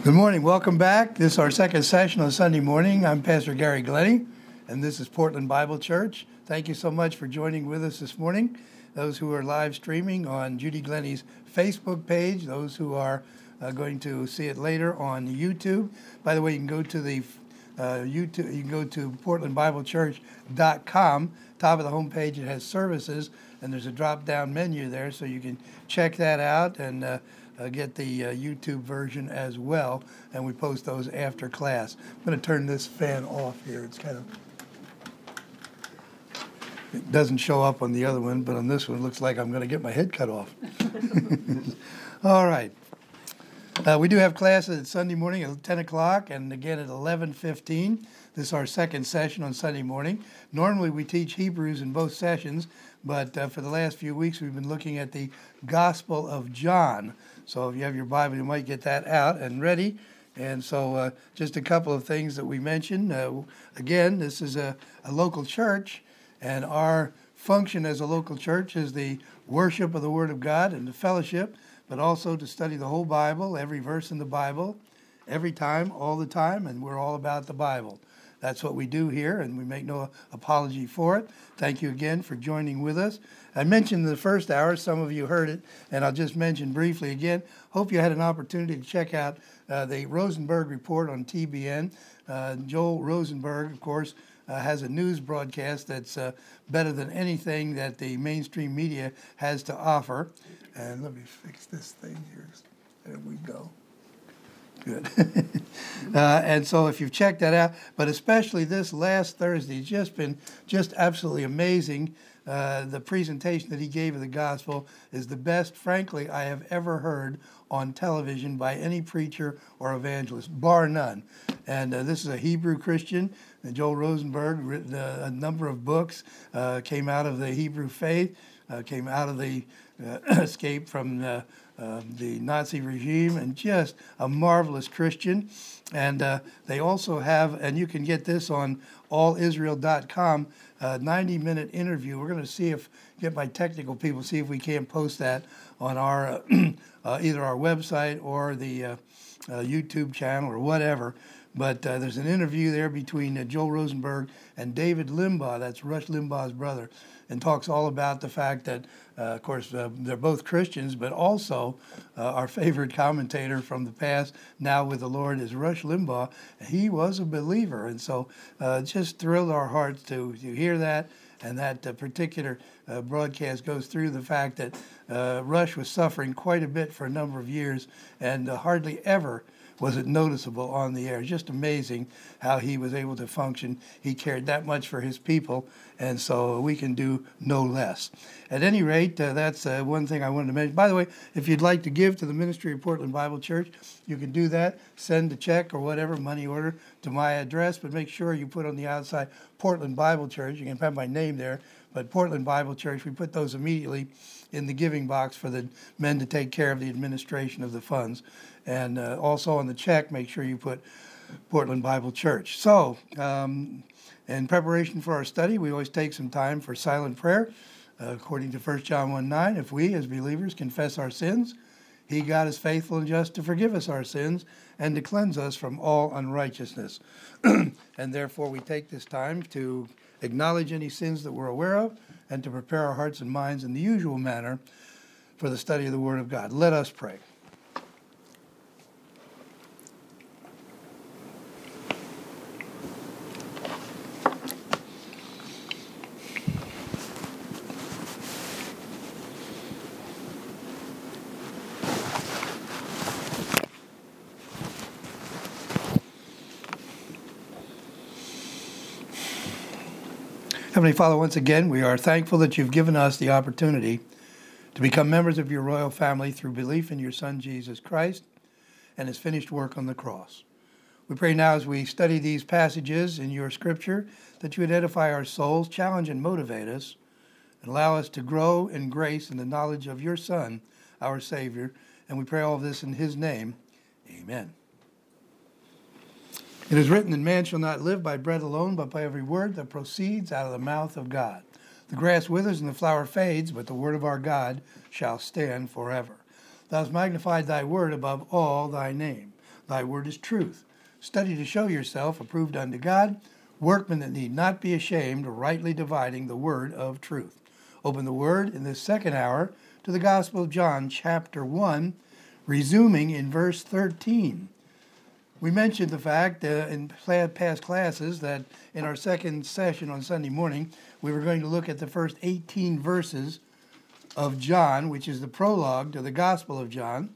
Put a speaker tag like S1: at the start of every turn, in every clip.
S1: Good morning. Welcome back. This is our second session on Sunday morning. I'm Pastor Gary Glenny, and this is Portland Bible Church. Thank you so much for joining with us this morning. Those who are live streaming on Judy Glenny's Facebook page, those who are going to see it later on YouTube. By the way, you can go to the YouTube. You can go to portlandbiblechurch.com. Top of the homepage, it has services, and there's a drop-down menu there, so you can check that out and get the YouTube version as well, and we post those after class. I'm going to turn this fan off here. It's kind of, it doesn't show up on the other one, but on this one it looks like I'm going to get my head cut off. All right. We do have classes at Sunday morning at 10 o'clock and again at 11:15. This is our second session on Sunday morning. Normally we teach Hebrews in both sessions, but for the last few weeks we've been looking at the Gospel of John. So if you have your Bible, you might get that out and ready. And so just a couple of things that we mentioned. Again, this is a local church, and our function as a local church is the worship of the Word of God and the fellowship, but also to study the whole Bible, every verse in the Bible, every time, all the time, and we're all about the Bible. That's what we do here, and we make no apology for it. Thank you again for joining with us. I mentioned in the first hour, some of you heard it, and I'll just mention briefly again. Hope you had an opportunity to check out the Rosenberg Report on TBN. Joel Rosenberg, of course, has a news broadcast that's better than anything that the mainstream media has to offer. And let me fix this thing here. There we go. Good. And so if you've checked that out, but especially this last Thursday, it's just been just absolutely amazing. The presentation that he gave of the gospel is the best, frankly, I have ever heard on television by any preacher or evangelist, bar none. And this is a Hebrew Christian. Joel Rosenberg written a number of books, came out of the Hebrew faith, came out of the escape from the Nazi regime, and just a marvelous Christian. And they also have, and you can get this on allisrael.com, a 90-minute interview. We're going to see if, get my technical people, see if we can't post that on our either our website or the YouTube channel or whatever. But there's an interview there between Joel Rosenberg and David Limbaugh, that's Rush Limbaugh's brother, and talks all about the fact that, of course, they're both Christians, but also our favorite commentator from the past, now with the Lord, is Rush Limbaugh. He was a believer, and so it just thrilled our hearts to hear that. And that particular broadcast goes through the fact that Rush was suffering quite a bit for a number of years, and hardly ever was it noticeable on the air. Just amazing how he was able to function. He cared that much for his people, and so we can do no less. At any rate, that's one thing I wanted to mention. By the way, if you'd like to give to the ministry of Portland Bible Church, you can do that. Send a check or whatever, money order, to my address, but make sure you put on the outside Portland Bible Church. You can have my name there, but Portland Bible Church, we put those immediately in the giving box for the men to take care of the administration of the funds. And also on the check, make sure you put Portland Bible Church. So, in preparation for our study, we always take some time for silent prayer. According to 1 John 1:9, if we as believers confess our sins, He, God, is faithful and just to forgive us our sins and to cleanse us from all unrighteousness. And therefore, we take this time to acknowledge any sins that we're aware of and to prepare our hearts and minds in the usual manner for the study of the Word of God. Let us pray. Heavenly Father, once again, we are thankful that you've given us the opportunity to become members of your royal family through belief in your Son, Jesus Christ, and his finished work on the cross. We pray now as we study these passages in your scripture that you would edify our souls, challenge and motivate us, and allow us to grow in grace and the knowledge of your Son, our Savior. And we pray all of this in his name. Amen. It is written that man shall not live by bread alone, but by every word that proceeds out of the mouth of God. The grass withers and the flower fades, but the word of our God shall stand forever. Thou hast magnified thy word above all thy name. Thy word is truth. Study to show yourself approved unto God, workmen that need not be ashamed, rightly dividing the word of truth. Open the word in this second hour to the Gospel of John, chapter 1, resuming in verse 13. We mentioned the fact in past classes that in our second session on Sunday morning, we were going to look at the first 18 verses of John, which is the prologue to the Gospel of John.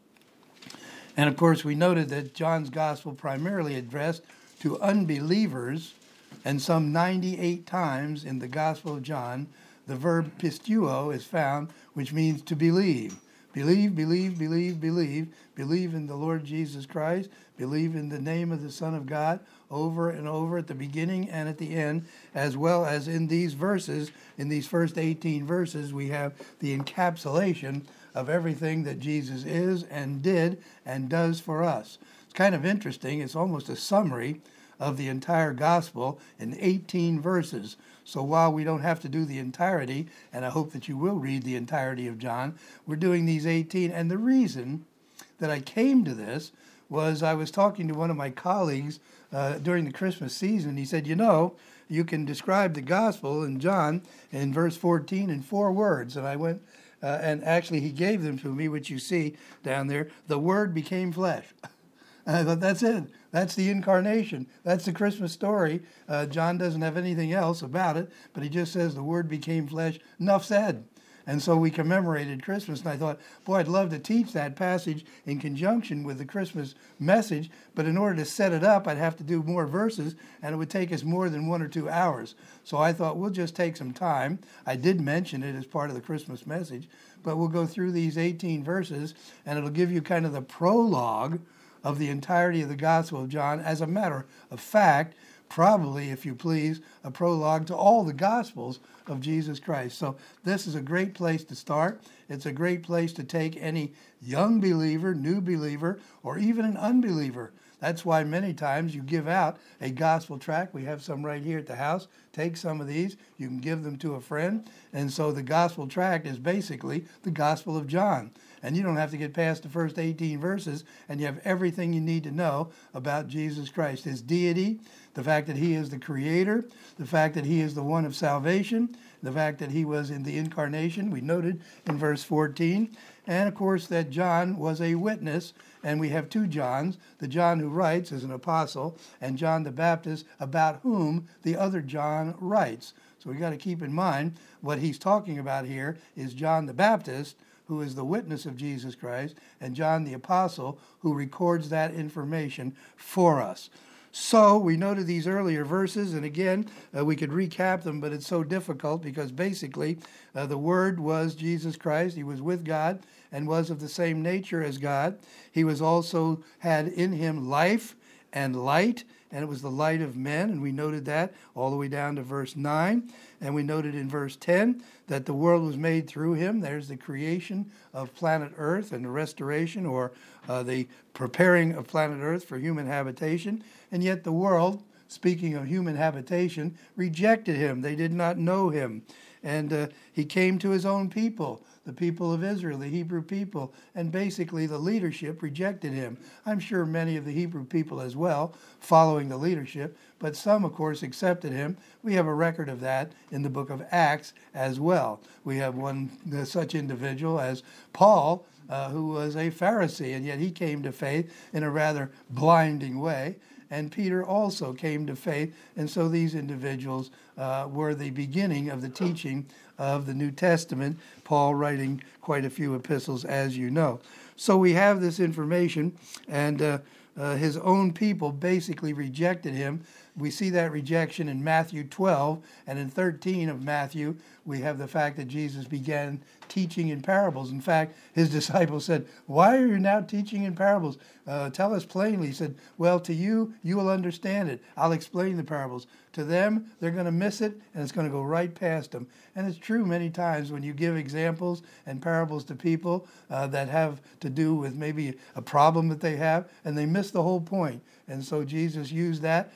S1: And of course, we noted that John's Gospel primarily addressed to unbelievers, and some 98 times in the Gospel of John, the verb pisteuo is found, which means to believe. Believe, believe, believe, believe. Believe in the Lord Jesus Christ. Believe in the name of the Son of God over and over at the beginning and at the end, as well as in these verses, in these first 18 verses, we have the encapsulation of everything that Jesus is and did and does for us. It's kind of interesting. It's almost a summary of the entire gospel in 18 verses. So while we don't have to do the entirety, and I hope that you will read the entirety of John, we're doing these 18. And the reason that I came to this was I was talking to one of my colleagues during the Christmas season. He said, you can describe the gospel in John in verse 14 in 4 words. And I went, and actually he gave them to me, which you see down there. The Word became flesh. And I thought, that's it. That's the incarnation. That's the Christmas story. John doesn't have anything else about it, but he just says the Word became flesh. Enough said. And so we commemorated Christmas, and I thought, boy, I'd love to teach that passage in conjunction with the Christmas message, but in order to set it up, I'd have to do more verses, and it would take us more than 1 or 2 hours. So I thought, we'll just take some time. I did mention it as part of the Christmas message, but we'll go through these 18 verses, and it'll give you kind of the prologue of the entirety of the Gospel of John. As a matter of fact, probably, if you please, a prologue to all the Gospels of Jesus Christ. So this is a great place to start. It's a great place to take any young believer, new believer, or even an unbeliever. That's why many times you give out a gospel tract. We have some right here at the house. Take some of these. You can give them to a friend. And so the gospel tract is basically the Gospel of John. And you don't have to get past the first 18 verses, and you have everything you need to know about Jesus Christ, his deity, the fact that he is the creator, the fact that he is the one of salvation, the fact that he was in the incarnation, we noted in verse 14, and of course that John was a witness, and we have 2 Johns, the John who writes as an apostle, and John the Baptist, about whom the other John writes. So we got to keep in mind what he's talking about here is John the Baptist, who is the witness of Jesus Christ, and John the Apostle, who records that information for us. So we noted these earlier verses, and again, we could recap them, but it's so difficult because basically the Word was Jesus Christ. He was with God and was of the same nature as God. He was also had in him life and light, and it was the light of men, and we noted that all the way down to verse 9. And we noted in verse 10 that the world was made through him. There's the creation of planet Earth and the restoration or the preparing of planet Earth for human habitation. And yet the world, speaking of human habitation, rejected him. They did not know him. And he came to his own people, the people of Israel, the Hebrew people, and basically the leadership rejected him. I'm sure many of the Hebrew people as well, following the leadership, but some, of course, accepted him. We have a record of that in the book of Acts as well. We have one such individual as Paul, who was a Pharisee, and yet he came to faith in a rather blinding way. And Peter also came to faith, and so these individuals were the beginning of the teaching of the New Testament, Paul writing quite a few epistles, as you know. So we have this information, and his own people basically rejected him. We see that rejection in Matthew 12, and in 13 of Matthew, we have the fact that Jesus began teaching in parables. In fact, his disciples said, "Why are you now teaching in parables? Tell us plainly." He said, "Well, to you, you will understand it. I'll explain the parables. To them, they're going to miss it, and it's going to go right past them." And it's true many times when you give examples and parables to people that have to do with maybe a problem that they have, and they miss the whole point. And so Jesus used that because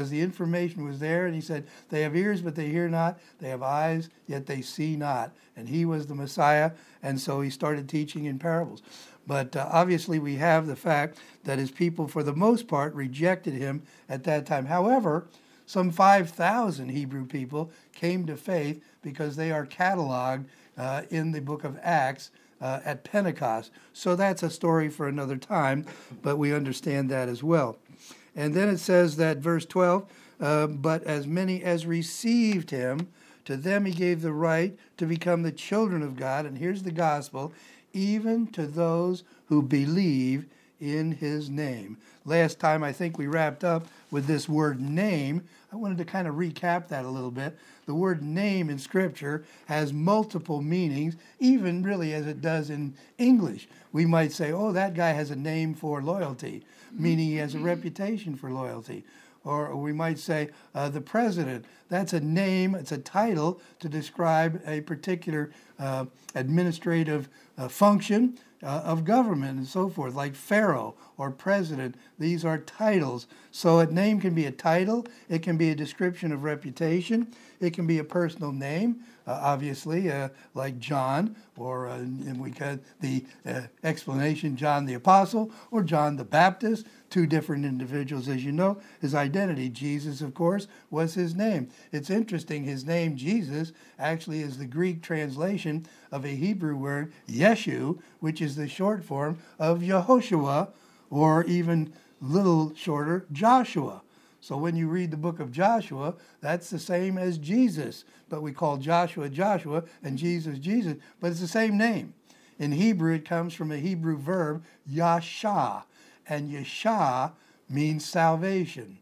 S1: because the information was there. And he said, they have ears, but they hear not. They have eyes, yet they see not. And he was the Messiah, and so he started teaching in parables. But obviously we have the fact that his people, for the most part, rejected him at that time. However, some 5,000 Hebrew people came to faith because they are cataloged in the book of Acts at Pentecost. So that's a story for another time, but we understand that as well. And then it says that, verse 12, but as many as received him, to them he gave the right to become the children of God. And here's the gospel, even to those who believe in his name. Last time I think we wrapped up with this word name. I wanted to kind of recap that a little bit. The word name in Scripture has multiple meanings, even really as it does in English. We might say, oh, that guy has a name for loyalty, meaning he has a reputation for loyalty. Or we might say the president. That's a name, it's a title to describe a particular administrative function of government and so forth, like Pharaoh or president. These are titles. So a name can be a title, it can be a description of reputation, it can be a personal name, obviously, like John, or and we got the explanation, John the Apostle or John the Baptist, two different individuals, as you know. His identity, Jesus, of course, was his name. It's interesting, his name, Jesus, actually is the Greek translation of a Hebrew word, Yeshu, which is the short form of Yehoshua, or even little shorter, Joshua. So when you read the book of Joshua, that's the same as Jesus. But we call Joshua, Joshua, and Jesus, Jesus. But it's the same name. In Hebrew, it comes from a Hebrew verb, yasha. And yasha means salvation.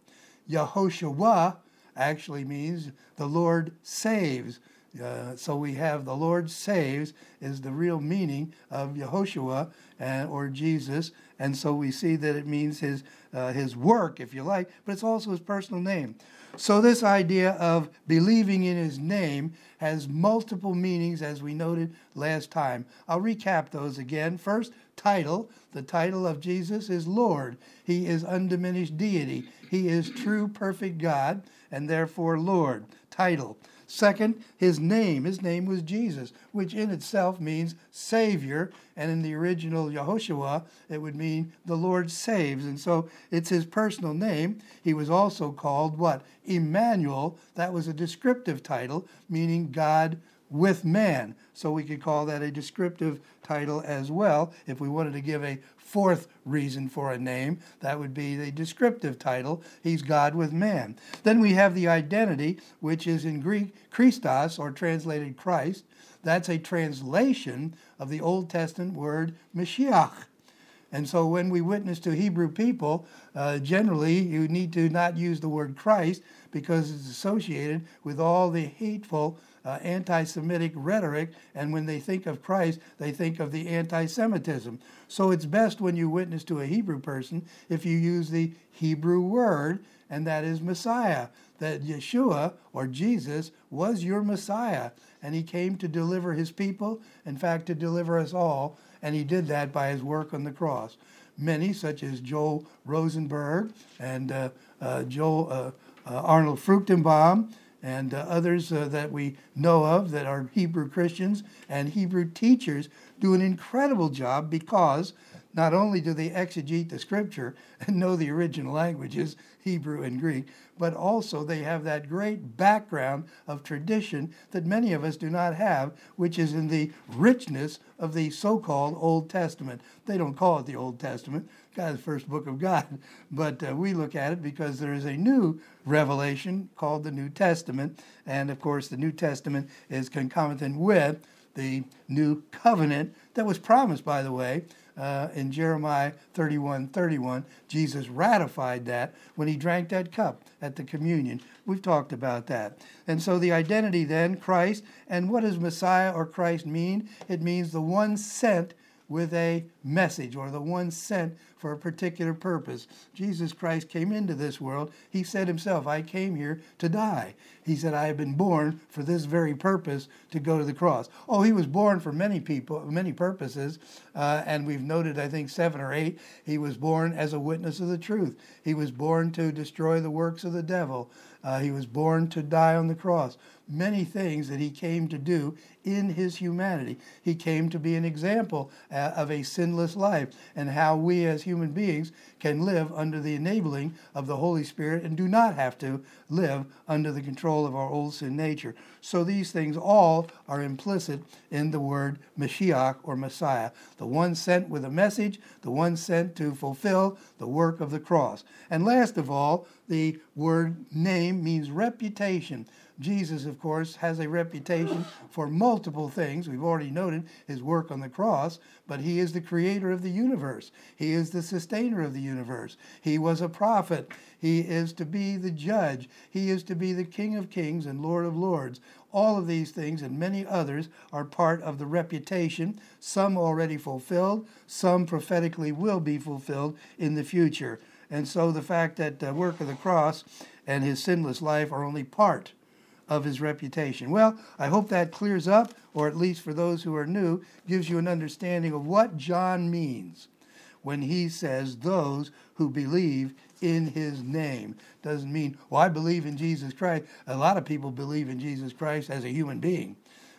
S1: Yehoshua actually means the Lord saves. So we have the Lord saves is the real meaning of Yehoshua or Jesus. And so we see that it means his work, if you like, but it's also his personal name. So this idea of believing in his name has multiple meanings, as we noted last time. I'll recap those again. First, title. The title of Jesus is Lord. He is undiminished deity. He is true, perfect God, and therefore Lord. Title. Second, his name. His name was Jesus, which in itself means Savior. And in the original Yehoshua, it would mean the Lord saves. And so it's his personal name. He was also called what? Emmanuel. That was a descriptive title, meaning God with man. So we could call that a descriptive title as well. If we wanted to give a fourth reason for a name, that would be the descriptive title. He's God with man. Then we have the identity, which is in Greek, Christos, or translated Christ. That's a translation of the Old Testament word Mashiach. And so when we witness to Hebrew people, generally you need to not use the word Christ because it's associated with all the hateful anti-Semitic rhetoric, and when they think of Christ, they think of the anti-Semitism. So it's best when you witness to a Hebrew person if you use the Hebrew word, and that is Messiah, that Yeshua, or Jesus, was your Messiah, and he came to deliver his people, in fact, to deliver us all, and he did that by his work on the cross. Many, such as Joel Rosenberg and Arnold Fruchtenbaum, and others that we know of that are Hebrew Christians and Hebrew teachers, do an incredible job because not only do they exegete the Scripture and know the original languages, Hebrew and Greek, but also they have that great background of tradition that many of us do not have, which is in the richness of the so-called Old Testament. They don't call it the Old Testament, God's first book of God, but we look at it because there is a new revelation called the New Testament, and of course the New Testament is concomitant with the New Covenant that was promised, by the way, in Jeremiah 31:31. Jesus ratified that when he drank that cup at the communion. We've talked about that. And so the identity then, Christ, and what does Messiah or Christ mean? It means the one sent with a message, or the one sent for a particular purpose. Jesus Christ came into this world. He said himself, I came here to die. He said, I have been born for this very purpose, to go to the cross. Oh, he was born for many people, many purposes, and we've noted, I think, 7 or 8. He was born as a witness of the truth. He was born to destroy the works of the devil. He was born to die on the cross. Many things that he came to do in his humanity. He came to be an example of a sinless life, and how we as human beings can live under the enabling of the Holy Spirit and do not have to live under the control of our old sin nature. So these things all are implicit in the word Mashiach, or Messiah, the one sent with a message, the one sent to fulfill the work of the cross. And last of all, the word name means reputation. Jesus, of course, has a reputation for multiple things. We've already noted his work on the cross, but he is the creator of the universe. He is the sustainer of the universe. He was a prophet. He is to be the judge. He is to be the King of kings and Lord of lords. All of these things and many others are part of the reputation, some already fulfilled, some prophetically will be fulfilled in the future. And so the fact that the work of the cross and his sinless life are only part of his reputation. Well, I hope that clears up, or at least for those who are new, gives you an understanding of what John means when he says those who believe in his name. Doesn't mean, well, I believe in Jesus Christ. A lot of people believe in Jesus Christ as a human being.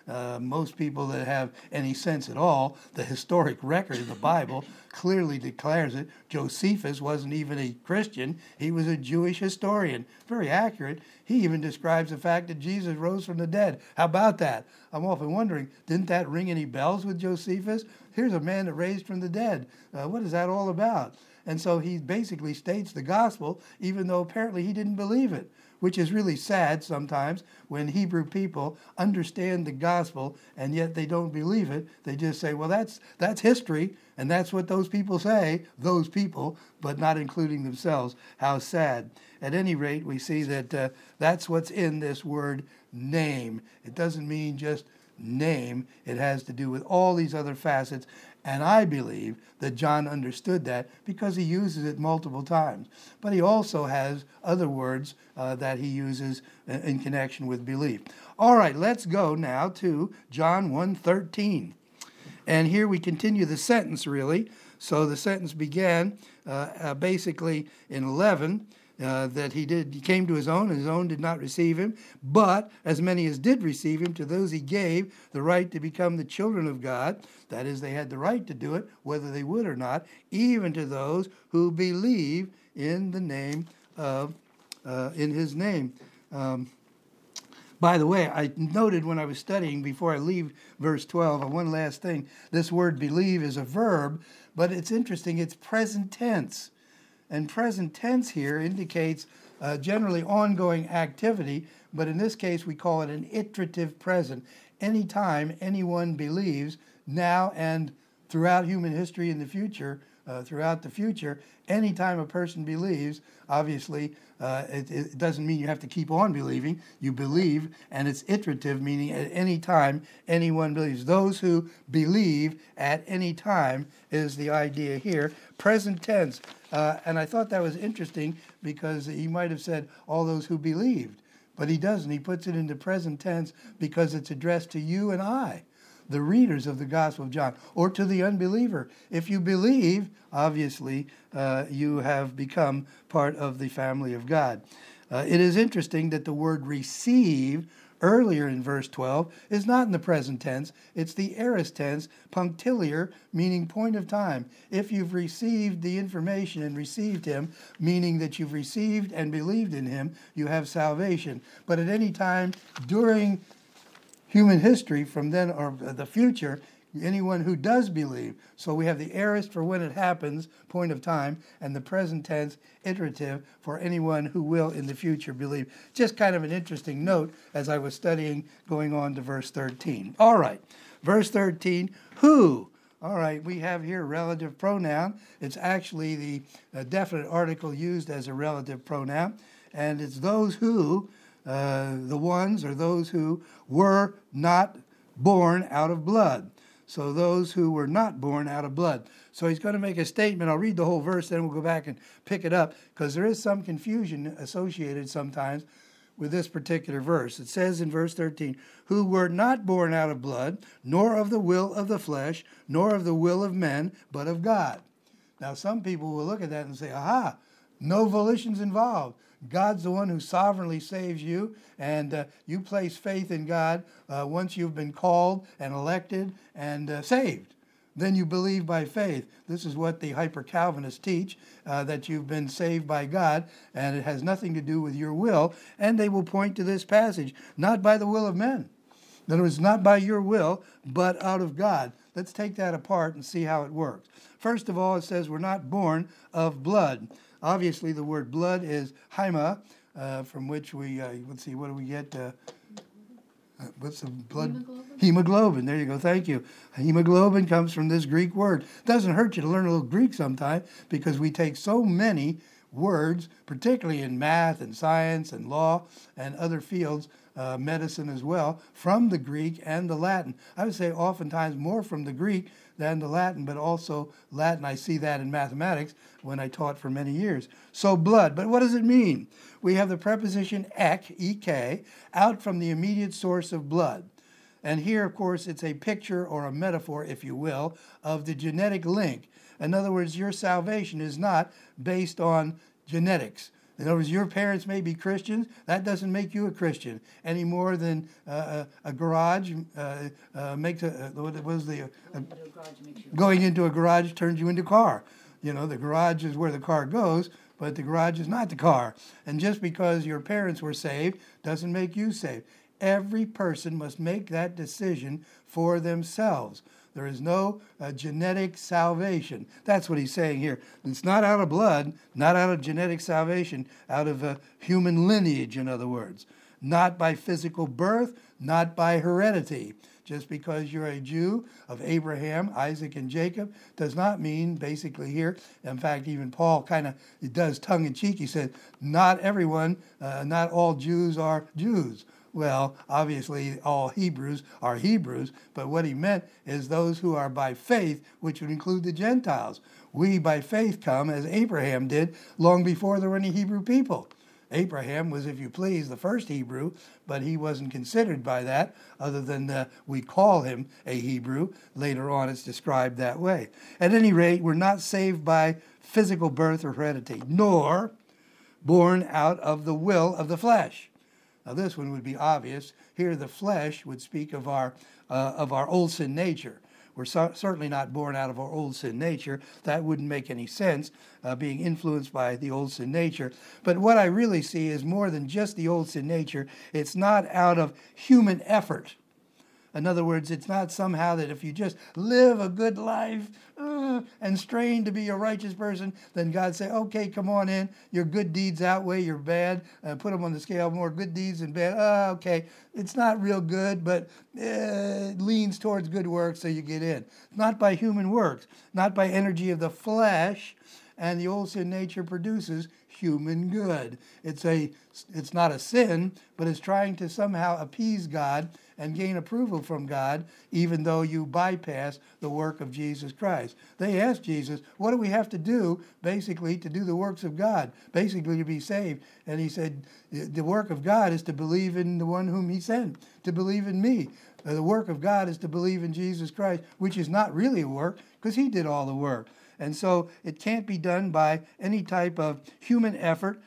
S1: Most people that have any sense at all, the historic record of the Bible clearly declares it. Josephus wasn't even a Christian. He was a Jewish historian. Very accurate. He even describes the fact that Jesus rose from the dead. How about that? I'm often wondering, didn't that ring any bells with Josephus? Here's a man that raised from the dead. What is that all about? And so he basically states the gospel, even though apparently he didn't believe it, which is really sad sometimes when Hebrew people understand the gospel and yet they don't believe it. They just say, well, that's history, and that's what those people say, those people, but not including themselves. How sad. At any rate, we see that that's what's in this word name. It doesn't mean just name. It has to do with all these other facets. And I believe that John understood that because he uses it multiple times. But he also has other words that he uses in connection with belief. All right, let's go now to John 1:13. And here we continue the sentence, really. So the sentence began basically in 11. That he came to his own did not receive him. But as many as did receive him, to those he gave the right to become the children of God. That is, they had the right to do it, whether they would or not, even to those who believe in the name of, in his name. By the way, I noted when I was studying, before I leave verse 12, one last thing. This word believe is a verb, but it's interesting, it's present tense. And present tense here indicates generally ongoing activity, but in this case we call it an iterative present. Anytime anyone believes, now and throughout human history in the future, throughout the future, anytime a person believes, obviously it doesn't mean you have to keep on believing. You believe, and it's iterative, meaning at any time anyone believes. Those who believe at any time is the idea here. Present tense. And I thought that was interesting because he might have said all those who believed, but he doesn't. He puts it into present tense because it's addressed to you and I, the readers of the Gospel of John, or to the unbeliever. If you believe, obviously, you have become part of the family of God. It is interesting that the word receive earlier in verse 12 is not in the present tense. It's the aorist tense, punctiliar, meaning point of time. If you've received the information and received him, meaning that you've received and believed in him, you have salvation. But at any time during human history, from then or the future, anyone who does believe. So we have the aorist for when it happens, point of time, and the present tense, iterative, for anyone who will in the future believe. Just kind of an interesting note as I was studying, going on to verse 13. All right, verse 13, who? All right, we have here relative pronoun. It's actually the definite article used as a relative pronoun, and it's those who, the ones or those who were not born out of blood. So those who were not born out of blood. So he's going to make a statement. I'll read the whole verse, then we'll go back and pick it up, because there is some confusion associated sometimes with this particular verse. It says in verse 13, who were not born out of blood, nor of the will of the flesh, nor of the will of men, but of God. Now, some people will look at that and say, aha, no volitions involved. God's the one who sovereignly saves you, and you place faith in God once you've been called and elected and saved. Then you believe by faith. This is what the hyper-Calvinists teach, that you've been saved by God, and it has nothing to do with your will. And they will point to this passage, not by the will of men. In other words, not by your will, but out of God. Let's take that apart and see how it works. First of all, it says we're not born of blood. Obviously, the word blood is haima, from which we, let's see, what do we get? What's the blood? Hemoglobin. Hemoglobin. There you go. Thank you. Hemoglobin comes from this Greek word. Doesn't hurt you to learn a little Greek sometime, because we take so many words, particularly in math and science and law and other fields, medicine as well, from the Greek and the Latin. I would say oftentimes more from the Greek than the Latin, but also Latin. I see that in mathematics when I taught for many years. So blood, but what does it mean? We have the preposition ek, ek, out from the immediate source of blood. And here, of course, it's a picture or a metaphor, if you will, of the genetic link. In other words, your salvation is not based on genetics. In other words, your parents may be Christians. That doesn't make you a Christian any more than a garage makes a, what was the, going into a garage turns you into a car. You know, the garage is where the car goes, but the garage is not the car. And just because your parents were saved doesn't make you saved. Every person must make that decision for themselves. There is no genetic salvation. That's what he's saying here. It's not out of blood, not out of genetic salvation, out of human lineage, in other words. Not by physical birth, not by heredity. Just because you're a Jew of Abraham, Isaac, and Jacob does not mean, basically here, in fact, even Paul kind of does tongue-in-cheek. He said, not everyone, not all Jews are Jews. Well, obviously, all Hebrews are Hebrews, but what he meant is those who are by faith, which would include the Gentiles. We, by faith, come, as Abraham did, long before there were any Hebrew people. Abraham was, if you please, the first Hebrew, but he wasn't considered by that, other than we call him a Hebrew. Later on, it's described that way. At any rate, we're not saved by physical birth or heredity, nor born out of the will of the flesh. Now, this one would be obvious. Here, the flesh would speak of our old sin nature. We're certainly not born out of our old sin nature. That wouldn't make any sense, being influenced by the old sin nature. But what I really see is more than just the old sin nature. It's not out of human effort. In other words, it's not somehow that if you just live a good life and strain to be a righteous person, then God say, okay, come on in. Your good deeds outweigh your bad. Put them on the scale, more good deeds than bad. Okay, it's not real good, but it leans towards good works, so you get in. Not by human works, not by energy of the flesh, and the old sin nature produces human good. It's not a sin, but it's trying to somehow appease God and gain approval from God, even though you bypass the work of Jesus Christ. They asked Jesus, what do we have to do, basically, to do the works of God, basically to be saved? And he said, the work of God is to believe in the one whom he sent, to believe in me. The work of God is to believe in Jesus Christ, which is not really a work, because he did all the work. And so it can't be done by any type of human effort,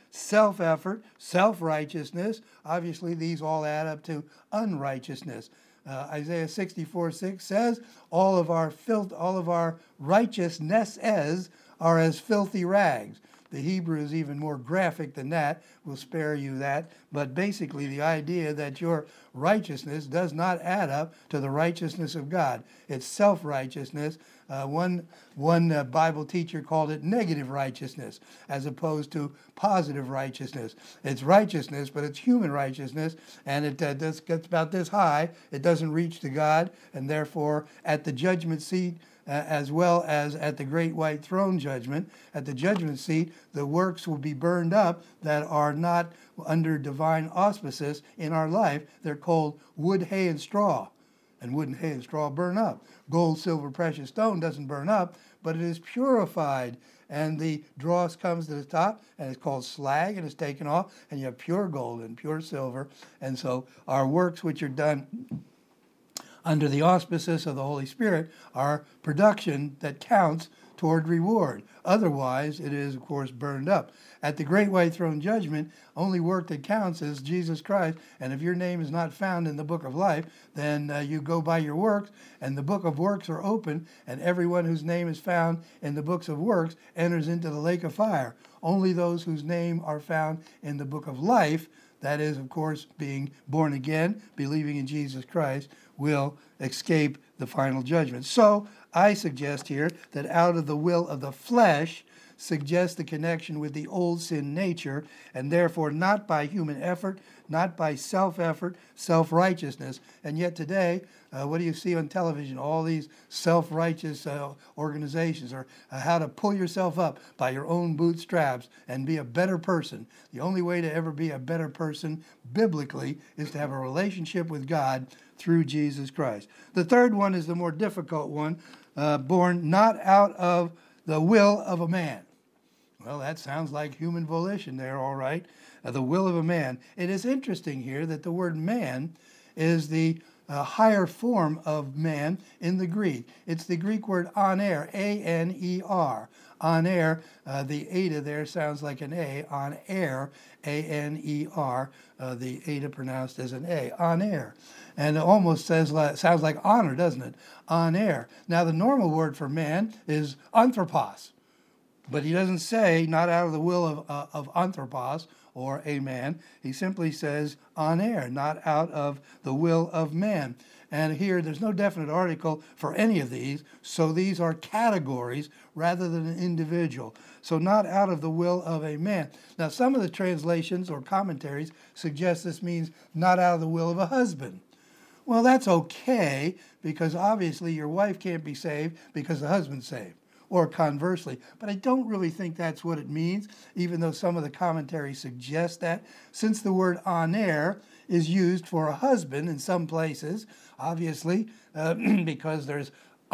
S1: self-righteousness. Obviously, these all add up to unrighteousness. Isaiah 64:6 says, all of our righteousnesses are as filthy rags. The Hebrew is even more graphic than that. We'll spare you that. But basically, the idea that your righteousness does not add up to the righteousness of God. It's self-righteousness. One Bible teacher called it negative righteousness, as opposed to positive righteousness. It's righteousness, but it's human righteousness, and it gets about this high. It doesn't reach to God, and therefore, at the judgment seat, as well as at the great white throne judgment, at the judgment seat, the works will be burned up that are not under divine auspices in our life. They're called wood, hay, and straw. And wood and hay and straw burn up. Gold, silver, precious stone doesn't burn up, but it is purified. And the dross comes to the top, and it's called slag, and it's taken off, and you have pure gold and pure silver. And so our works which are done under the auspices of the Holy Spirit are production that counts toward reward. Otherwise, it is, of course, burned up. At the great white throne judgment, only work that counts is Jesus Christ. And if your name is not found in the book of life, then you go by your works, and the book of works are open, and everyone whose name is found in the books of works enters into the lake of fire. Only those whose name are found in the book of life, that is, of course, being born again, believing in Jesus Christ, will escape the final judgment. So I suggest here that out of the will of the flesh suggests the connection with the old sin nature, and therefore not by human effort, not by self-effort, self-righteousness. And yet today, what do you see on television? All these self-righteous organizations, or how to pull yourself up by your own bootstraps and be a better person. The only way to ever be a better person biblically is to have a relationship with God through Jesus Christ. The third one is the more difficult one, born not out of the will of a man. Well, that sounds like human volition there, all right. The will of a man. It is interesting here that the word man is the higher form of man in the Greek. It's the Greek word aner, A-N-E-R. Aner, the eta there sounds like an A. On air, A-N-E-R, the eta pronounced as an A. Aner. And it almost sounds like honor, doesn't it? Aner. Now, the normal word for man is anthropos. But he doesn't say, not out of the will of anthropos, or a man. He simply says, aner, not out of the will of man. And here, there's no definite article for any of these, so these are categories rather than an individual. So not out of the will of a man. Now, some of the translations or commentaries suggest this means not out of the will of a husband. Well, that's okay, because obviously your wife can't be saved because the husband's saved, or conversely. But I don't really think that's what it means, even though some of the commentaries suggest that. Since the word aner is used for a husband in some places, obviously, because there's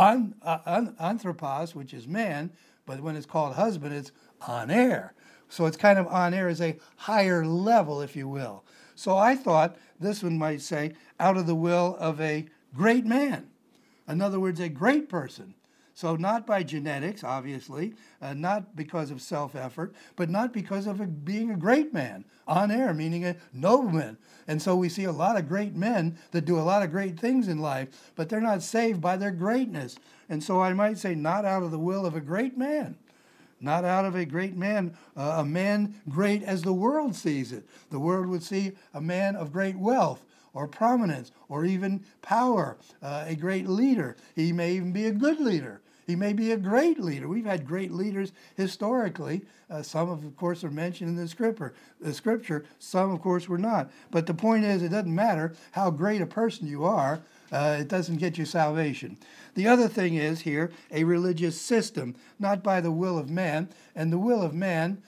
S1: anthropos, which is man, but when it's called husband, it's aner. So it's kind of aner as a higher level, if you will. So I thought this one might say, out of the will of a great man. In other words, a great person. So not by genetics, obviously, not because of self-effort, but not because of being a great man. Aner, meaning a nobleman. And so we see a lot of great men that do a lot of great things in life, but they're not saved by their greatness. And so I might say not out of the will of a great man. Not out of a great man, a man great as the world sees it. The world would see a man of great wealth, or prominence, or even power, a great leader. He may even be a good leader. He may be a great leader. We've had great leaders historically. Some, of course, are mentioned in the scripture. Some, of course, were not. But the point is, it doesn't matter how great a person you are. It doesn't get you salvation. The other thing is here, a religious system, not by the will of man. And the will of man,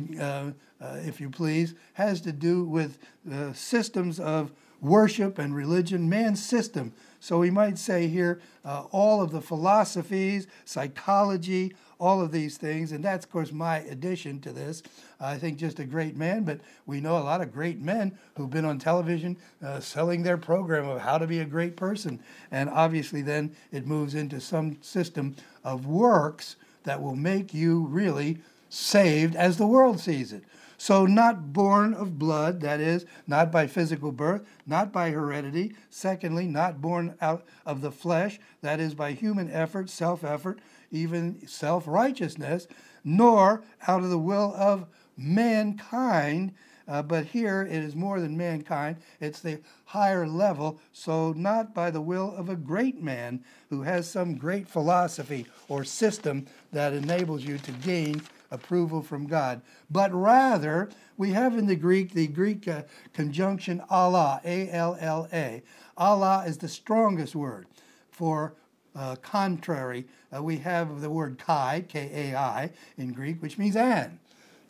S1: if you please, has to do with systems of worship and religion, man's system. So we might say here all of the philosophies, psychology, all of these things, and that's, of course, my addition to this. I think just a great man, but we know a lot of great men who've been on television selling their program of how to be a great person. And obviously then it moves into some system of works that will make you really saved as the world sees it. So not born of blood, that is, not by physical birth, not by heredity. Secondly, not born out of the flesh, that is, by human effort, self-effort, even self-righteousness, nor out of the will of mankind. But here it is more than mankind. It's the higher level. So not by the will of a great man who has some great philosophy or system that enables you to gain approval from God, but rather we have in the Greek conjunction Allah, A-L-L-A. Allah is the strongest word for contrary. We have the word kai, K-A-I, in Greek, which means and.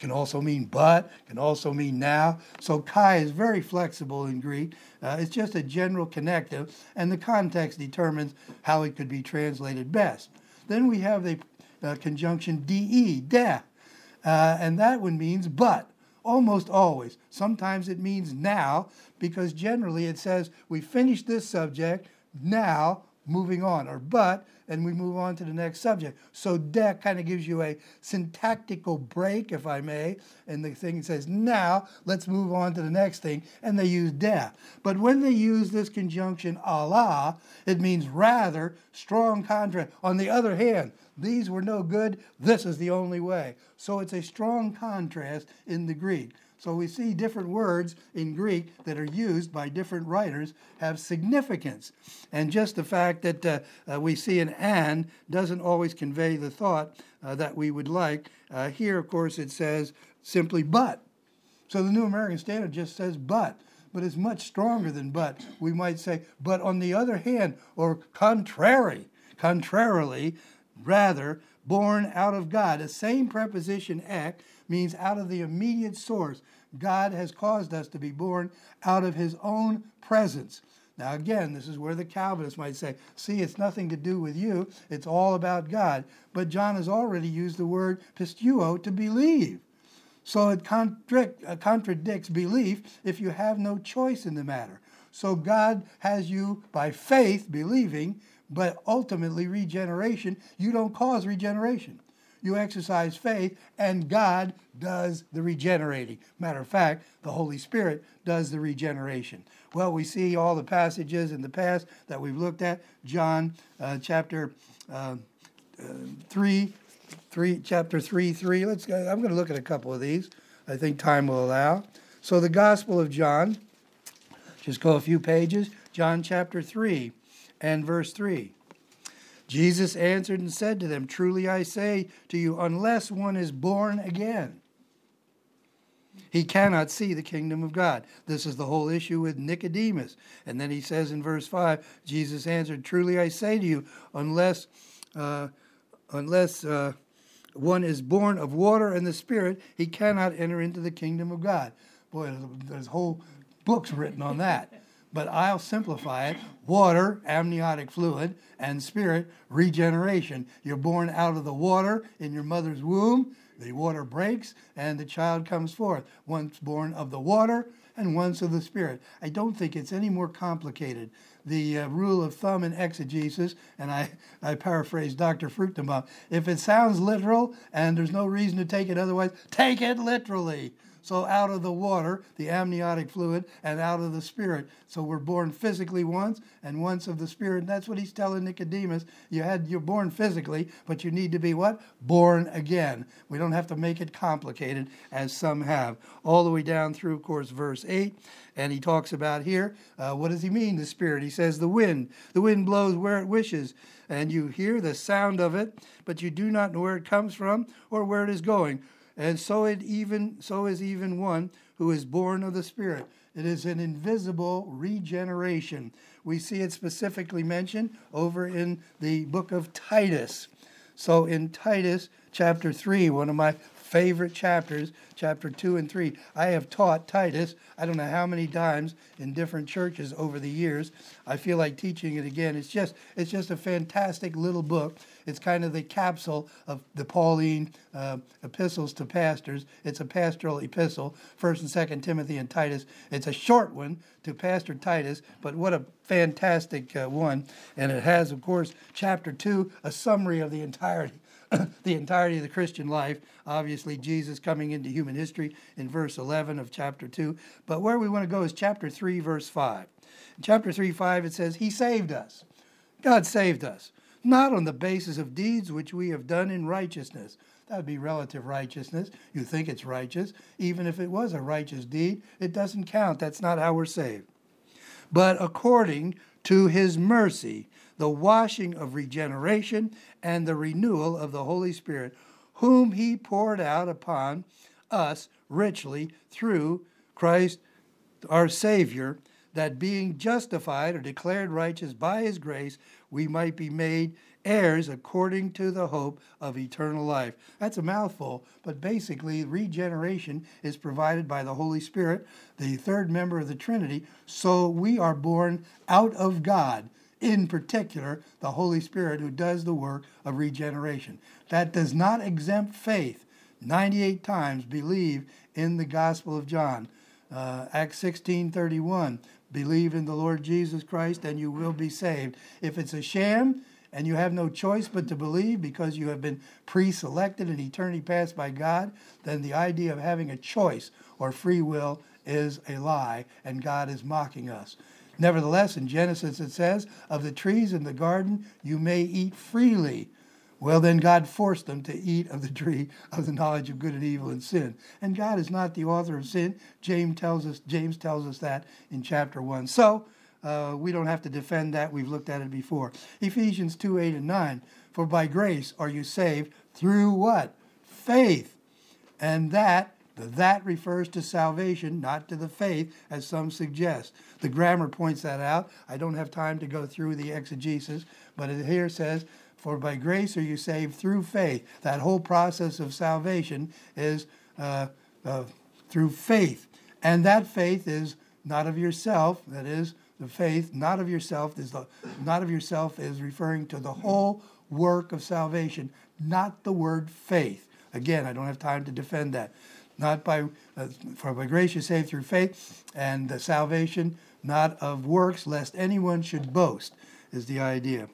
S1: can also mean but, can also mean now. So kai is very flexible in Greek. It's just a general connective, and the context determines how it could be translated best. Then we have the conjunction de, and that one means but, almost always. Sometimes it means now, because generally it says we finished this subject, now moving on, or but, and we move on to the next subject. So de kind of gives you a syntactical break, if I may, and the thing says, now let's move on to the next thing, and they use de. But when they use this conjunction a la, it means rather, strong contrast. On the other hand, these were no good, this is the only way. So it's a strong contrast in the Greek. So we see different words in Greek that are used by different writers have significance. And just the fact that we see an and doesn't always convey the thought that we would like. Here, of course, it says simply but. So the New American Standard just says but it's much stronger than but. We might say, but on the other hand, or contrarily, rather, born out of God. The same preposition ek means out of the immediate source. God has caused us to be born out of his own presence. Now again, this is where the Calvinists might say, see, it's nothing to do with you, it's all about God. But John has already used the word pisteuo, to believe. So it contradicts belief if you have no choice in the matter. So God has you by faith believing, but ultimately regeneration, you don't cause regeneration. You exercise faith, and God does the regenerating. Matter of fact, the Holy Spirit does the regeneration. Well, we see all the passages in the past that we've looked at. John chapter 3, chapter 3. I'm going to look at a couple of these. I think time will allow. So the Gospel of John, just go a few pages. John chapter 3 and verse 3. Jesus answered and said to them, truly I say to you, unless one is born again, he cannot see the kingdom of God. This is the whole issue with Nicodemus. And then he says in verse 5, Jesus answered, truly I say to you, unless one is born of water and the Spirit, he cannot enter into the kingdom of God. Boy, there's whole books written on that. But I'll simplify it. Water, amniotic fluid, and spirit, regeneration. You're born out of the water in your mother's womb. The water breaks, and the child comes forth. Once born of the water, and once of the Spirit. I don't think it's any more complicated. The rule of thumb in exegesis, and I paraphrase Dr. Fruchtenbaum, if it sounds literal and there's no reason to take it otherwise, take it literally. So out of the water, the amniotic fluid, and out of the Spirit. So we're born physically once, and once of the Spirit. And that's what he's telling Nicodemus. You're born physically, but you need to be what? Born again. We don't have to make it complicated, as some have. All the way down through, of course, verse 8. And he talks about here, what does he mean, the Spirit? He says the wind. The wind blows where it wishes, and you hear the sound of it, but you do not know where it comes from or where it is going. And so is even one who is born of the Spirit. It is an invisible regeneration. We see it specifically mentioned over in the book of Titus. So in Titus chapter 3, one of my favorite chapters, chapter 2 and 3. I have taught Titus, I don't know how many times in different churches over the years. I feel like teaching it again. It's just a fantastic little book. It's kind of the capsule of the Pauline epistles to pastors. It's a pastoral epistle, 1st and 2nd Timothy and Titus. It's a short one to Pastor Titus, but what a fantastic one. And it has, of course, chapter 2, a summary of the entirety of the Christian life. Obviously, Jesus coming into human history in verse 11 of chapter 2. But where we want to go is chapter 3, verse 5. In chapter 3, 5, it says, He saved us. God saved us, not on the basis of deeds which we have done in righteousness. That would be relative righteousness. You think it's righteous. Even if it was a righteous deed, it doesn't count. That's not how we're saved. But according to His mercy, the washing of regeneration and the renewal of the Holy Spirit, whom He poured out upon us richly through Christ our Savior, that being justified or declared righteous by His grace, we might be made heirs according to the hope of eternal life. That's a mouthful, but basically regeneration is provided by the Holy Spirit, the third member of the Trinity, so we are born out of God, in particular the Holy Spirit who does the work of regeneration. That does not exempt faith. 98 times believe in the Gospel of John. Acts 16:31, believe in the Lord Jesus Christ and you will be saved. If it's a sham and you have no choice but to believe because you have been pre-selected in eternity past by God, then the idea of having a choice or free will is a lie, and God is mocking us. Nevertheless, in Genesis it says, of the trees in the garden you may eat freely. Well, then God forced them to eat of the tree of the knowledge of good and evil and sin. And God is not the author of sin. James tells us that in chapter 1. So we don't have to defend that. We've looked at it before. Ephesians 2:8 and 9. For by grace are you saved through what? Faith. And that refers to salvation, not to the faith, as some suggest. The grammar points that out. I don't have time to go through the exegesis, but it here says, for by grace are you saved through faith. That whole process of salvation is through faith. And that faith is not of yourself. That is, the faith not of yourself is referring to the whole work of salvation, not the word faith. Again, I don't have time to defend that. For by grace you're saved through faith, and the salvation not of works, lest anyone should boast, is the idea.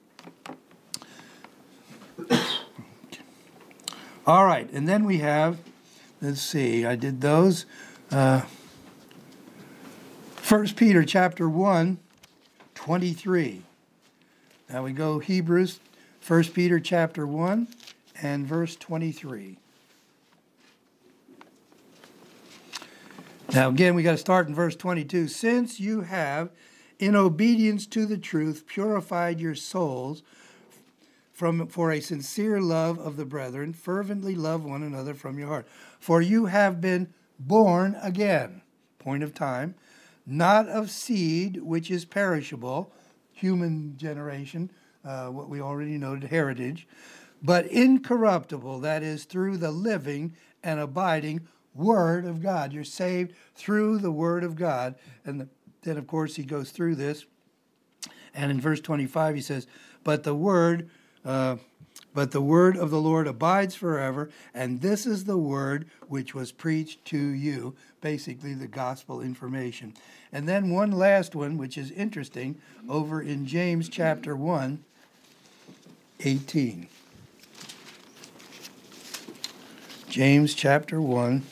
S1: All right, and then we have, let's see, I did those. 1 Peter chapter 1, 23. Now we go Hebrews, 1 Peter chapter 1 and verse 23. Now again, we got to start in verse 22. Since you have, in obedience to the truth, purified your souls for a sincere love of the brethren, fervently love one another from your heart. For you have been born again, point of time, not of seed which is perishable, human generation, what we already noted, heritage, but incorruptible, that is, through the living and abiding Word of God. You're saved through the Word of God. And then, of course, he goes through this. And in verse 25, he says, But the word of the Lord abides forever, and this is the word which was preached to you, basically the gospel information. And then one last one, which is interesting, over in James chapter 1, 18. James chapter 1,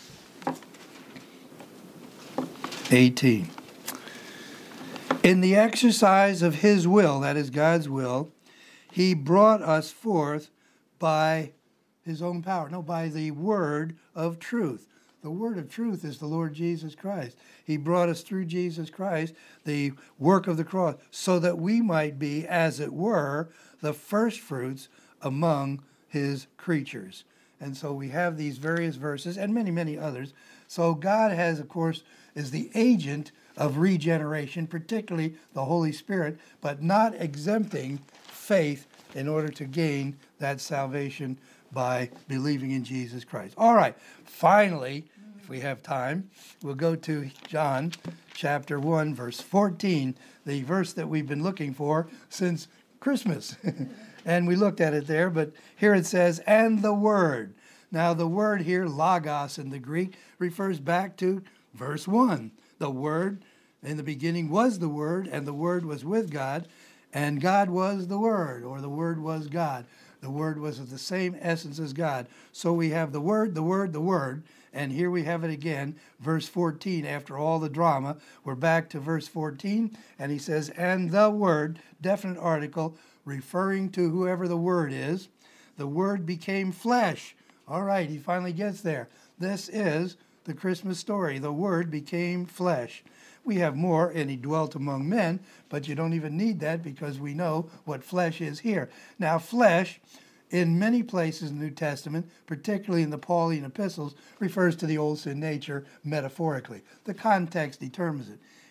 S1: 18. In the exercise of his will, that is God's will, he brought us forth by his own power. No, by the word of truth. The word of truth is the Lord Jesus Christ. He brought us through Jesus Christ, the work of the cross, so that we might be, as it were, the first fruits among his creatures. And so we have these various verses and many, many others. So God has, of course, is the agent of regeneration, particularly the Holy Spirit, but not exempting faith in order to gain that salvation by believing in Jesus Christ. All right, finally, if we have time, we'll go to John chapter 1, verse 14, the verse that we've been looking for since Christmas. And we looked at it there, but here it says, and the Word. Now, the word here, logos in the Greek, refers back to verse 1. The Word in the beginning was the Word, and the Word was with God, and God was the Word, or the Word was God. The Word was of the same essence as God. So we have the Word, the Word, the Word, and here we have it again, verse 14. After all the drama, we're back to verse 14, and he says, and the Word, definite article, referring to whoever the Word is, the Word became flesh. All right, he finally gets there. This is the Christmas story. The Word became flesh. We have more, and he dwelt among men, but you don't even need that because we know what flesh is here. Now, flesh, in many places in the New Testament, particularly in the Pauline epistles, refers to the old sin nature metaphorically. The context determines it.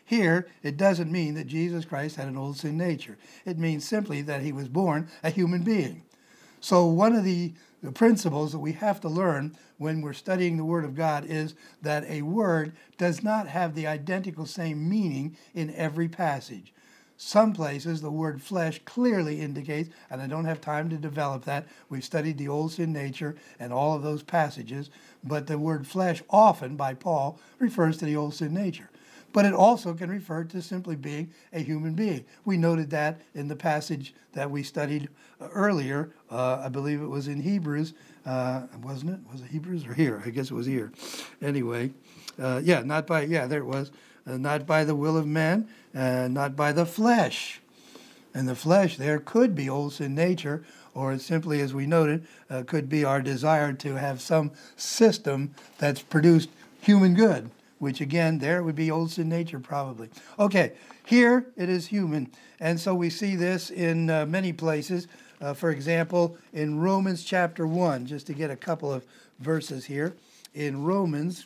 S1: Here, it doesn't mean that Jesus Christ had an old sin nature. It means simply that he was born a human being. So one of the principles that we have to learn when we're studying the Word of God is that a word does not have the identical same meaning in every passage. Some places the word flesh clearly indicates, and I don't have time to develop that. We've studied the old sin nature and all of those passages, but the word flesh often by Paul refers to the old sin nature. But it also can refer to simply being a human being. We noted that in the passage that we studied earlier. I believe it was in Hebrews, wasn't it? Was it Hebrews or here? I guess it was here. Anyway, there it was. Not by the will of man, not by the flesh. And the flesh there could be old sin nature, or simply, as we noted, could be our desire to have some system that's produced human good, which again, there would be old sin nature probably. Okay, here it is human. And so we see this in many places. For example, in Romans chapter 1, just to get a couple of verses here. In Romans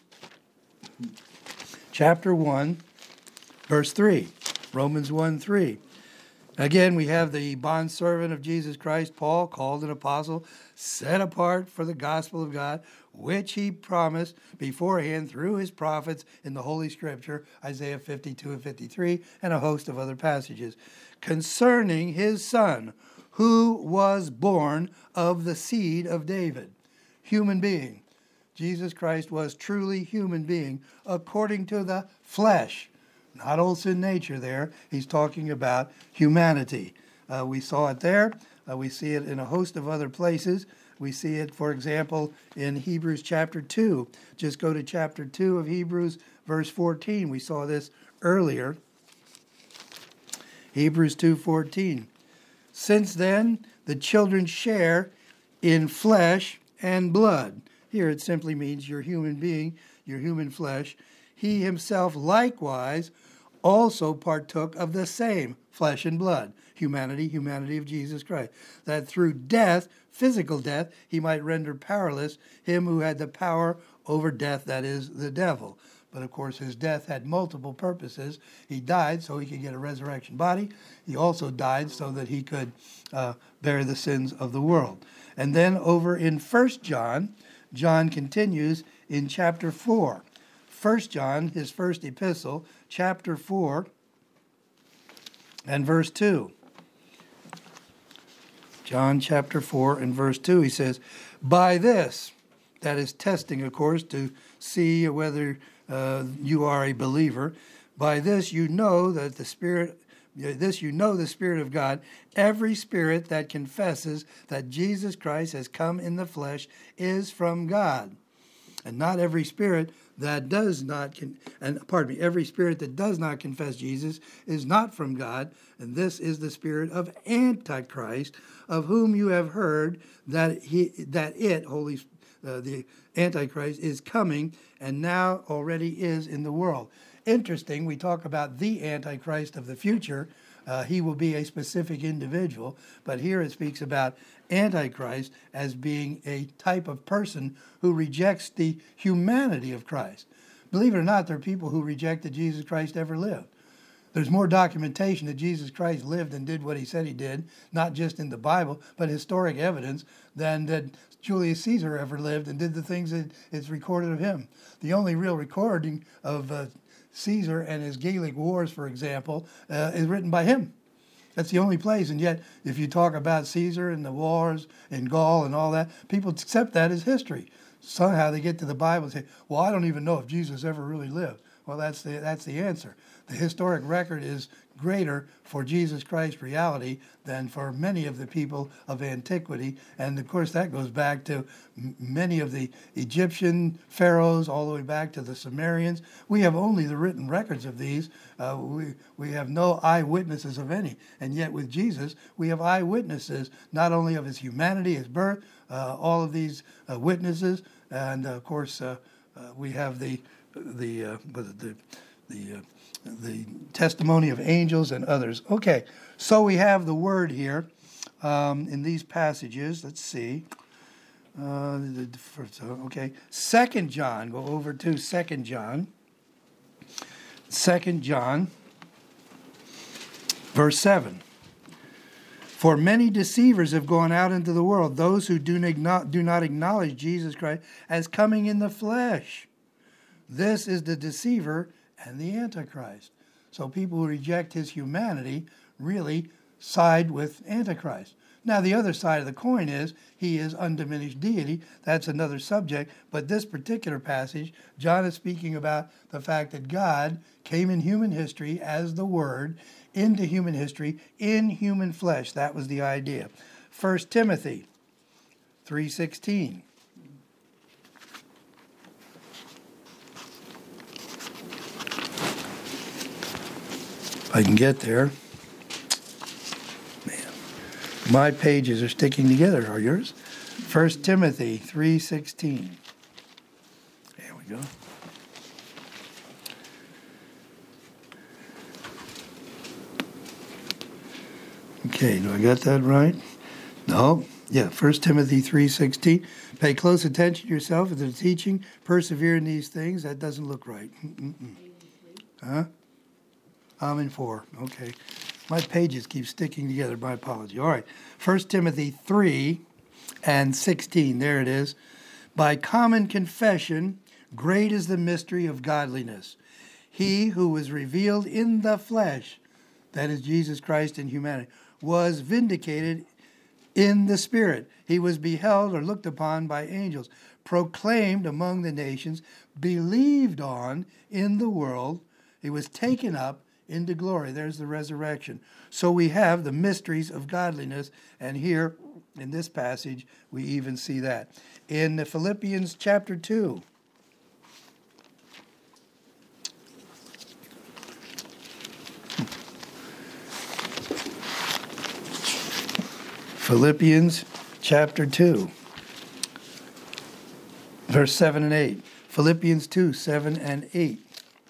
S1: chapter 1, verse 3. Romans 1:3. Again, we have the bondservant of Jesus Christ, Paul, called an apostle, set apart for the gospel of God, which he promised beforehand through his prophets in the Holy Scripture, Isaiah 52 and 53, and a host of other passages, concerning his Son, who was born of the seed of David. Human being. Jesus Christ was truly human being according to the flesh. Not old sin nature there. He's talking about humanity. We saw it there. We see it in a host of other places. We see it, for example, in Hebrews chapter 2. Just go to chapter 2 of Hebrews, verse 14. We saw this earlier. Hebrews 2:14. Since then, the children share in flesh and blood. Here it simply means your human being, your human flesh. He himself likewise also partook of the same flesh and blood, humanity of Jesus Christ, that through death, physical death, he might render powerless him who had the power over death, that is, the devil. But of course, his death had multiple purposes. He died so he could get a resurrection body. He also died so that he could bear the sins of the world. And then over in 1 John, John continues in chapter 4. 1 John, his first epistle, chapter 4 and verse 2. John chapter 4 and verse 2, he says, by this, that is testing, of course, to see whether you are a believer. By this you know that the Spirit of God. Every spirit that confesses that Jesus Christ has come in the flesh is from God. And not every spirit that does not, every spirit that does not confess Jesus is not from God. And this is the spirit of Antichrist, of whom you have heard that the Antichrist is coming and now already is in the world. Interesting, we talk about the Antichrist of the future. He will be a specific individual, but here it speaks about Antichrist as being a type of person who rejects the humanity of Christ. Believe it or not, there are people who reject that Jesus Christ ever lived. There's more documentation that Jesus Christ lived and did what he said he did, not just in the Bible, but historic evidence, than that Julius Caesar ever lived and did the things that is recorded of him. The only real recording of Caesar and his Gallic Wars, for example, is written by him. That's the only place. And yet, if you talk about Caesar and the wars in Gaul and all that, people accept that as history. Somehow they get to the Bible and say, well, I don't even know if Jesus ever really lived. Well, that's the answer. The historic record is greater for Jesus Christ's reality than for many of the people of antiquity. And of course, that goes back to many of the Egyptian pharaohs, all the way back to the Sumerians. We have only the written records of these. We have no eyewitnesses of any. And yet with Jesus, we have eyewitnesses, not only of his humanity, his birth, all of these witnesses. And of course, we have the testimony of angels and others. Okay, so we have the word here in these passages. Let's see. Okay, 2 John. Go over to 2 John. 2 John, verse 7. For many deceivers have gone out into the world, those who do not acknowledge Jesus Christ as coming in the flesh. This is the deceiver and the Antichrist. So people who reject his humanity really side with Antichrist. Now, the other side of the coin is he is undiminished deity. That's another subject. But this particular passage, John is speaking about the fact that God came in human history as the Word into human history in human flesh. That was the idea. 1 Timothy 3:16. If I can get there. Man, my pages are sticking together. Are yours? 1 Timothy 3:16. There we go. Okay, do I got that right? No. Yeah, 1 Timothy 3:16. Pay close attention to yourself to the teaching. Persevere in these things. That doesn't look right. Huh? I'm in 4. Okay. My pages keep sticking together. My apology. All right. 1 Timothy 3:16. There it is. By common confession, great is the mystery of godliness. He who was revealed in the flesh, that is Jesus Christ in humanity, was vindicated in the Spirit. He was beheld or looked upon by angels, proclaimed among the nations, believed on in the world. He was taken up into glory. There's the resurrection. So we have the mysteries of godliness, and here in this passage we even see that. In Philippians chapter 2, Philippians chapter 2, verse 7 and 8. Philippians 2, 7 and 8.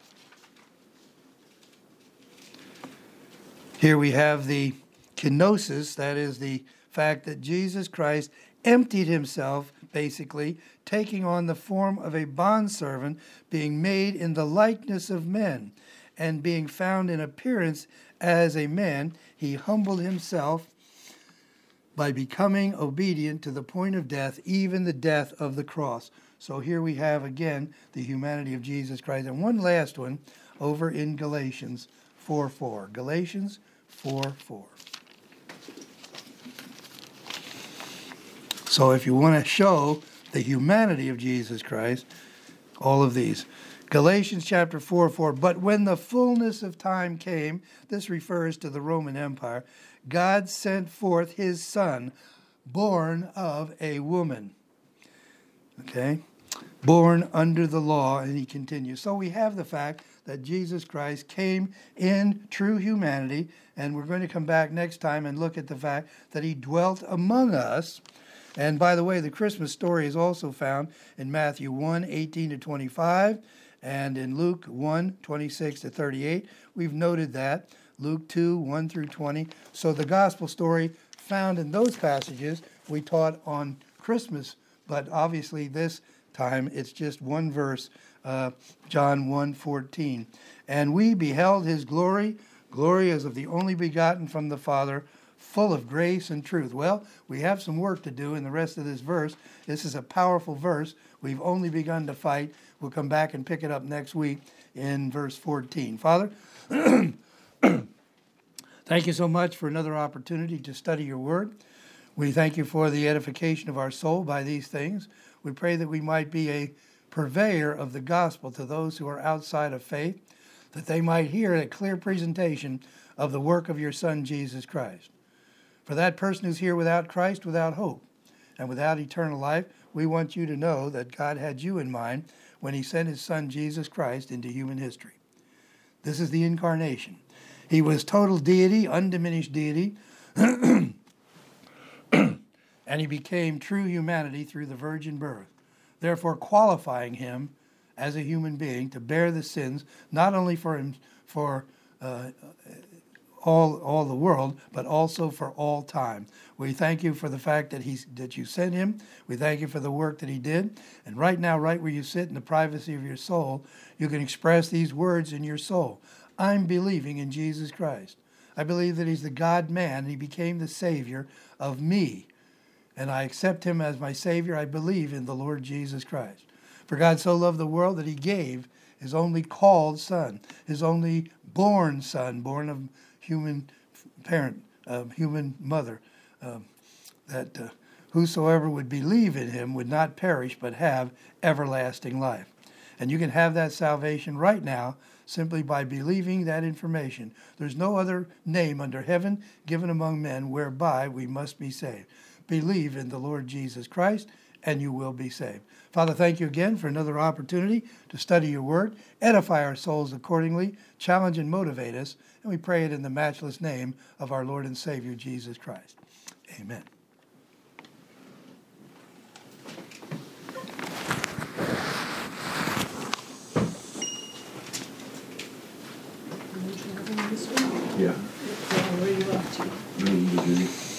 S1: Here we have the kenosis, that is the fact that Jesus Christ emptied himself, basically, taking on the form of a bondservant, being made in the likeness of men, and being found in appearance as a man, he humbled himself by becoming obedient to the point of death, even the death of the cross. So here we have again the humanity of Jesus Christ. And one last one over in Galatians 4:4. Galatians 4:4. So if you want to show the humanity of Jesus Christ, all of these. Galatians chapter 4:4. But when the fullness of time came, this refers to the Roman Empire, God sent forth his Son, born of a woman. Okay? Born under the law, and he continues. So we have the fact that Jesus Christ came in true humanity, and we're going to come back next time and look at the fact that he dwelt among us. And by the way, the Christmas story is also found in Matthew 1:18-25, and in Luke 1:26-38. We've noted that. Luke 2:1-20. So the gospel story found in those passages we taught on Christmas, but obviously this time it's just one verse, John 1:14. And we beheld his glory, glory as of the only begotten from the Father, full of grace and truth. Well, we have some work to do in the rest of this verse. This is a powerful verse. We've only begun to fight. We'll come back and pick it up next week in verse 14. Father, thank you so much for another opportunity to study your word. We thank you for the edification of our soul by these things. We pray that we might be a purveyor of the gospel to those who are outside of faith, that they might hear a clear presentation of the work of your Son, Jesus Christ. For that person who's here without Christ, without hope, and without eternal life, we want you to know that God had you in mind when he sent his Son, Jesus Christ, into human history. This is the incarnation. He was total deity, undiminished deity, and he became true humanity through the virgin birth, therefore qualifying him as a human being to bear the sins, not only for all the world, but also for all time. We thank you for the fact that that you sent him. We thank you for the work that he did. And right now, right where you sit in the privacy of your soul, you can express these words in your soul. I'm believing in Jesus Christ. I believe that he's the God-man, and he became the Savior of me. And I accept him as my Savior. I believe in the Lord Jesus Christ. For God so loved the world that he gave his only called Son, his only born Son, born of human parent, human mother, that whosoever would believe in him would not perish but have everlasting life. And you can have that salvation right now simply by believing that information. There's no other name under heaven given among men whereby we must be saved. Believe in the Lord Jesus Christ, and you will be saved. Father, thank you again for another opportunity to study your word, edify our souls accordingly, challenge and motivate us, and we pray it in the matchless name of our Lord and Savior, Jesus Christ. Amen.
S2: Yeah.
S3: Where are you up to?
S2: Really, really.